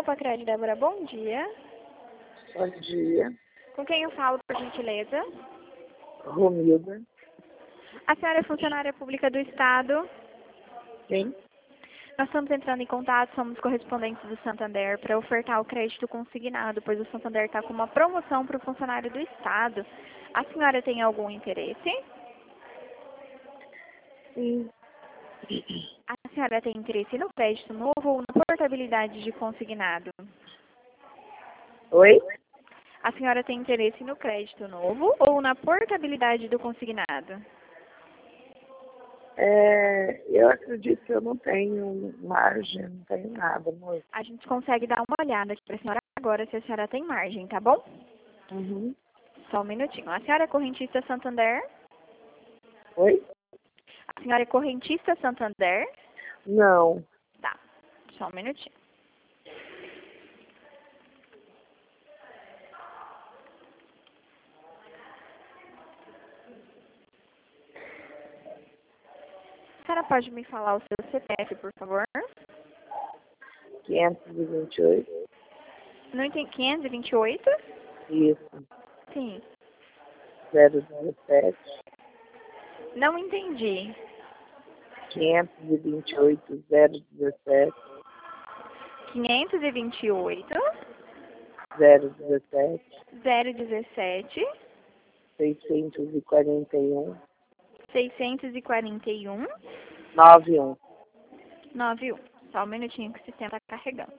Opa, Crédito Débora, bom dia. Bom dia, Com quem eu falo, por gentileza? Romilda. A senhora é funcionária pública do Estado. Sim, Nós estamos entrando em contato, somos correspondentes do Santander para ofertar o crédito consignado, pois o Santander está com uma promoção para o funcionário do Estado. A senhora tem algum interesse? sim. A senhora tem interesse no crédito novo ou na portabilidade de consignado? Oi? A senhora tem interesse no crédito novo ou na portabilidade do consignado? Eu acredito que eu não tenho margem, não tenho nada, moço. A gente consegue dar uma olhada aqui para a senhora agora se a senhora tem margem, tá bom? Uhum. Só um minutinho. A senhora é correntista Santander? Oi? A senhora é correntista Santander? Não. Tá. Só um minutinho. A senhora pode me falar o seu CPF, por favor? 528. Não entendi. 528? Isso. Sim. 017. Não entendi. 528, 017. 528, 017. 017, 641. 641, 91. 91. Só um minutinho que o sistema está carregando.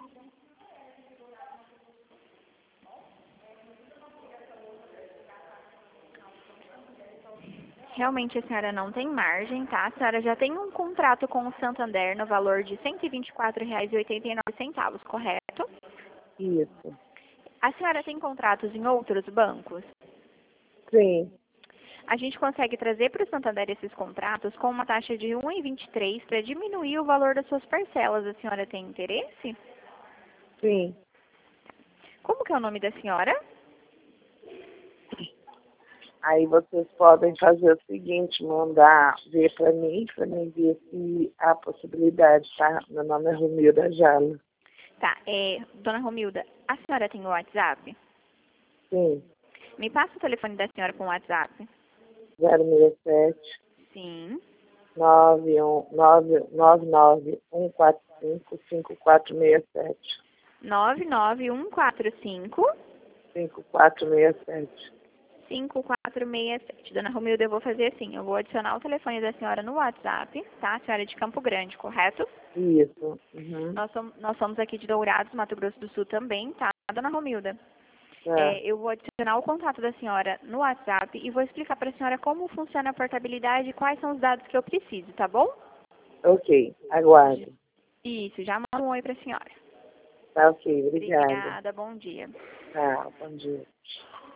Realmente a senhora não tem margem, tá? A senhora já tem um contrato com o Santander no valor de R$ 124,89, correto? Isso. A senhora tem contratos em outros bancos? Sim. A gente consegue trazer para o Santander esses contratos com uma taxa de 1,23 para diminuir o valor das suas parcelas. A senhora tem interesse? Sim. Como que é o nome da senhora? Aí vocês podem fazer o seguinte, mandar ver para mim ver se há possibilidade, tá? Meu nome é Romilda Jalo. Tá, dona Romilda, a senhora tem o WhatsApp? Sim, Me passa o telefone da senhora com o WhatsApp. 067 Sim. 99145 5467. 99145 5467. 5467. Dona Romilda, eu vou fazer assim, eu vou adicionar o telefone da senhora no WhatsApp, tá? A senhora é de Campo Grande, correto? Isso. Uhum. Nós somos aqui de Dourados, Mato Grosso do Sul também, tá, dona Romilda? Tá. Eu vou adicionar o contato da senhora no WhatsApp e vou explicar para a senhora como funciona a portabilidade e quais são os dados que eu preciso, tá bom? Ok, aguardo. Isso, já mando um oi para a senhora. Tá ok, obrigada. Obrigada, bom dia. Tá, bom dia.